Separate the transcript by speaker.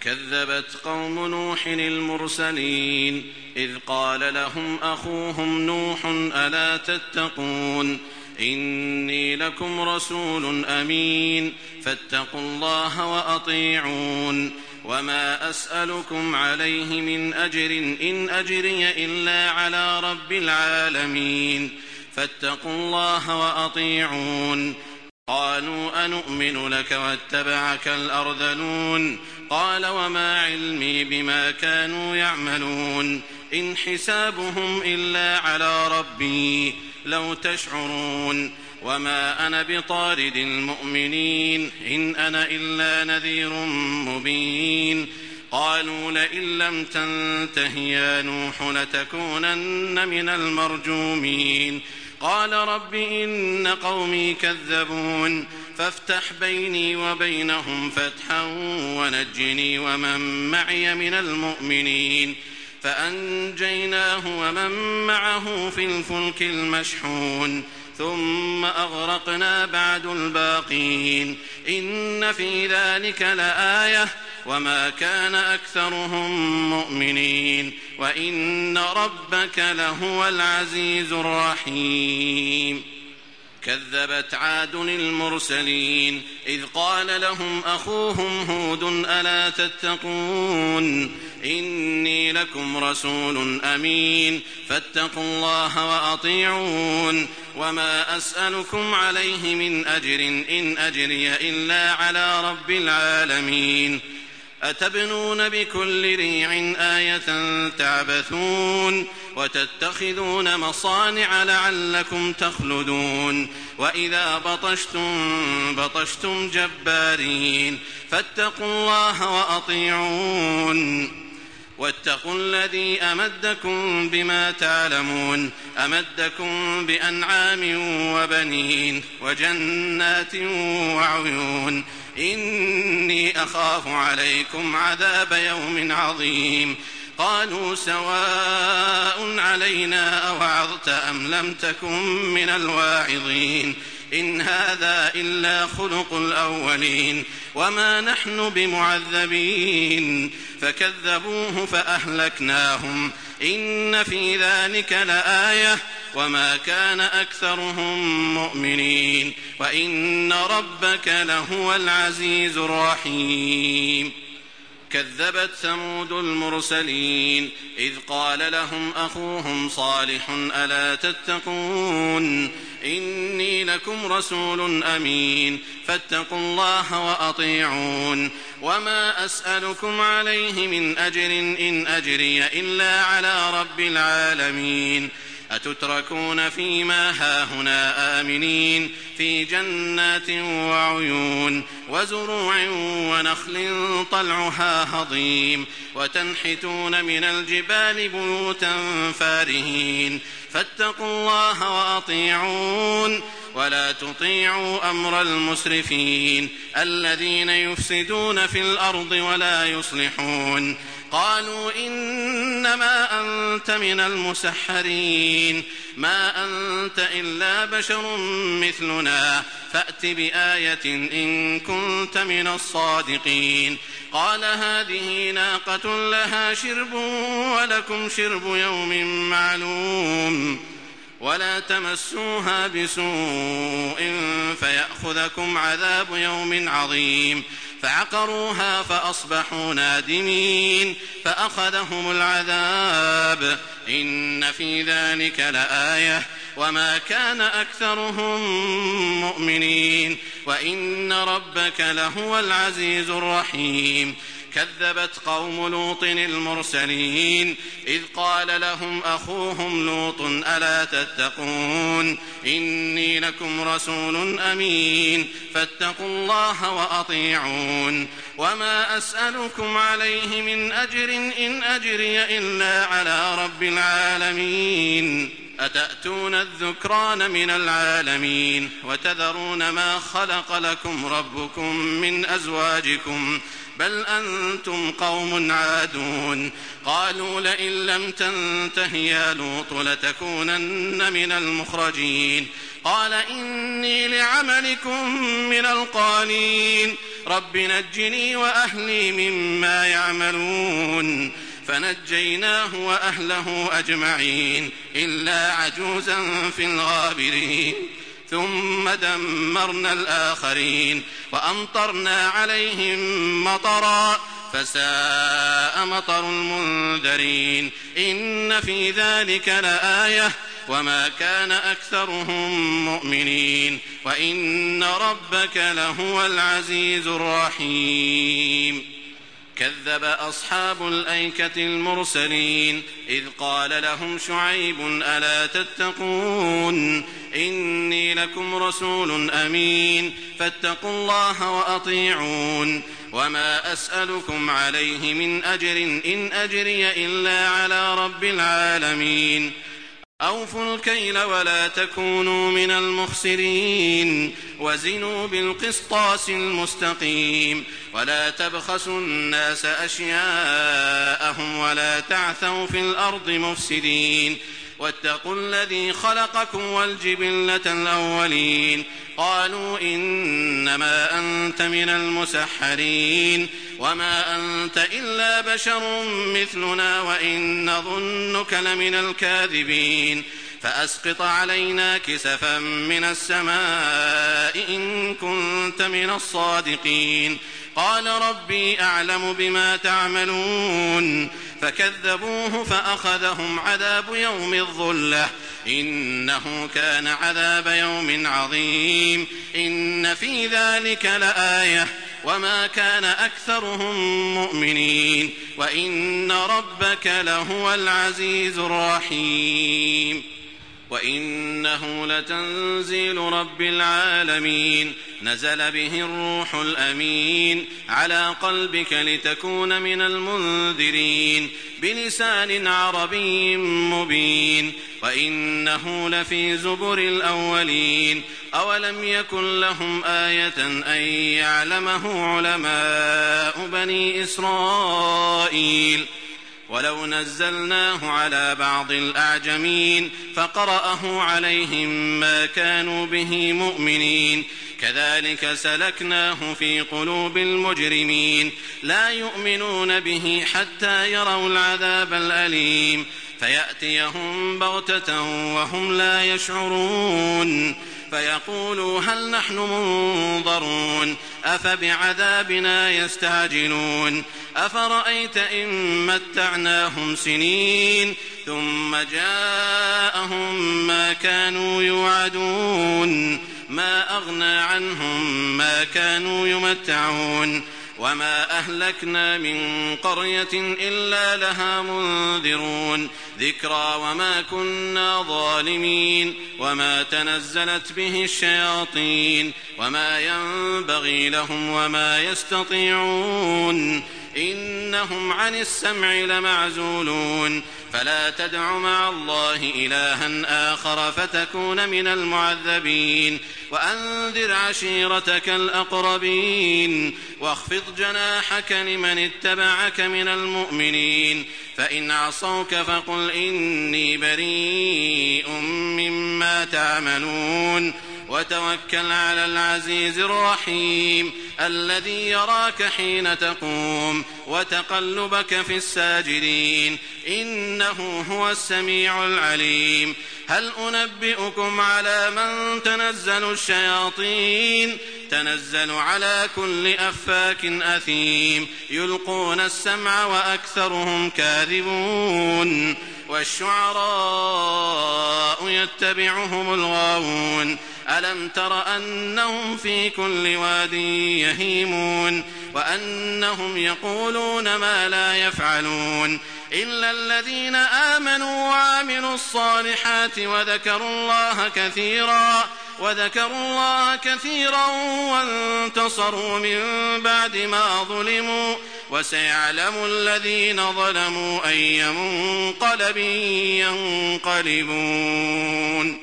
Speaker 1: كذبت قوم نوح المرسلين إذ قال لهم أخوهم نوح ألا تتقون إني لكم رسول أمين فاتقوا الله وأطيعون وما أسألكم عليه من أجر إن أجري إلا على رب العالمين فاتقوا الله وأطيعون قالوا أنؤمن لك واتبعك الأرذلون قال وما علمي بما كانوا يعملون إن حسابهم إلا على ربي لو تشعرون وما أنا بطارد المؤمنين إن أنا إلا نذير مبين قالوا لئن لم تنته يا نوح لتكونن من المرجومين قال رب إن قومي كذبون فافتح بيني وبينهم فتحا ونجني ومن معي من المؤمنين فأنجيناه ومن معه في الفلك المشحون ثم أغرقنا بعد الباقين إن في ذلك لآية وما كان أكثرهم مؤمنين وإن ربك لهو العزيز الرحيم كذبت عاد المرسلين إذ قال لهم أخوهم هود ألا تتقون إني لكم رسول أمين فاتقوا الله وأطيعون وما أسألكم عليه من أجر إن أجري إلا على رب العالمين أتبنون بكل ريع آية تعبثون وتتخذون مصانع لعلكم تخلدون وإذا بطشتم جبارين فاتقوا الله وأطيعون واتقوا الذي أمدكم بما تعلمون أمدكم بأنعام وبنين وجنات وعيون إني أخاف عليكم عذاب يوم عظيم قالوا سواء علينا أوعظت أم لم تكن من الواعظين إن هذا إلا خلق الأولين وما نحن بمعذبين فكذبوه فأهلكناهم إن في ذلك لآية وما كان أكثرهم مؤمنين وإن ربك لهو العزيز الرحيم كذبت ثمود المرسلين إذ قال لهم أخوهم صالح ألا تتقون إني لكم رسول أمين فاتقوا الله وأطيعون وما أسألكم عليه من أجر إن أجري إلا على رب العالمين أتتركون فيما هاهنا آمنين في جنات وعيون وزروع ونخل طلعها هضيم وتنحتون من الجبال بيوتا فارهين فاتقوا الله وأطيعون ولا تطيعوا أمر المسرفين الذين يفسدون في الأرض ولا يصلحون قالوا إنما أنت من المسحرين ما أنت إلا بشر مثلنا فأت بآية إن كنت من الصادقين قال هذه ناقة لها شرب ولكم شرب يوم معلوم ولا تمسوها بسوء فيأخذكم عذاب يوم عظيم فعقروها فأصبحوا نادمين فأخذهم العذاب إن في ذلك لآية وما كان أكثرهم مؤمنين وإن ربك لهو العزيز الرحيم كذبت قوم لوط المرسلين إذ قال لهم أخوهم لوط ألا تتقون إني لكم رسول أمين فاتقوا الله وأطيعون وما أسألكم عليه من أجر إن أجري إلا على رب العالمين أتأتون الذكران من العالمين وتذرون ما خلق لكم ربكم من أزواجكم بل أنتم قوم عادون قالوا لئن لم تنته يا لوط لتكونن من المخرجين قال إني لعملكم من القالين رب نجني وأهلي مما يعملون فنجيناه وأهله أجمعين إلا عجوزا في الغابرين ثم دمرنا الآخرين وأمطرنا عليهم مطرا فساء مطر المنذرين إن في ذلك لآية وما كان أكثرهم مؤمنين وإن ربك لهو العزيز الرحيم كذب أصحاب الأيكة المرسلين إذ قال لهم شعيب ألا تتقون إني لكم رسول أمين فاتقوا الله وأطيعون وما أسألكم عليه من أجر إن أجري إلا على رب العالمين أوفوا الكيل ولا تكونوا من المخسرين وزنوا بالقسطاس المستقيم ولا تبخسوا الناس أشياءهم ولا تعثوا في الأرض مفسدين واتقوا الذي خلقكم والجبلة الأولين قالوا إنما أنت من المسحرين وما أنت إلا بشر مثلنا وإن نظنك لمن الكاذبين فأسقط علينا كسفا من السماء إن كنت من الصادقين قال ربي أعلم بما تعملون فكذبوه فأخذهم عذاب يوم الظلة إنه كان عذاب يوم عظيم إن في ذلك لآية وما كان أكثرهم مؤمنين وإن ربك لهو العزيز الرحيم وإنه لتنزيل رب العالمين نزل به الروح الأمين على قلبك لتكون من المنذرين بلسان عربي مبين وإنه لفي زبر الأولين أولم يكن لهم آية أن يعلمه علماء بني إسرائيل ولو نزلناه على بعض الأعجمين فقرأه عليهم ما كانوا به مؤمنين كذلك سلكناه في قلوب المجرمين لا يؤمنون به حتى يروا العذاب الأليم فيأتيهم بغتة وهم لا يشعرون فيقولوا هل نحن منظرون أفبعذابنا يستعجلون أفرأيت إن متعناهم سنين ثم جاءهم ما كانوا يوعدون ما أغنى عنهم ما كانوا يمتعون وما أهلكنا من قرية إلا لها منذرون ذكرى وما كنا ظالمين وما تنزلت به الشياطين وما ينبغي لهم وما يستطيعون إنهم عن السمع لمعزولون فلا تدع مع الله إلها آخر فتكون من المعذبين وأنذر عشيرتك الأقربين واخفض جناحك لمن اتبعك من المؤمنين فإن عصوك فقل إني بريء مما تعملون وتوكل على العزيز الرحيم الذي يراك حين تقوم وتقلبك في الساجدين إنه هو السميع العليم هل أنبئكم على من تنزل الشياطين تنزل على كل أفاك أثيم يلقون السمع وأكثرهم كاذبون والشعراء يتبعهم الغاوون ألم تر أنهم في كل واد يهيمون وأنهم يقولون ما لا يفعلون إلا الذين آمنوا وعملوا الصالحات وذكروا الله كثيرا وانتصروا من بعد ما ظلموا وسيعلم الذين ظلموا أي منقلب ينقلبون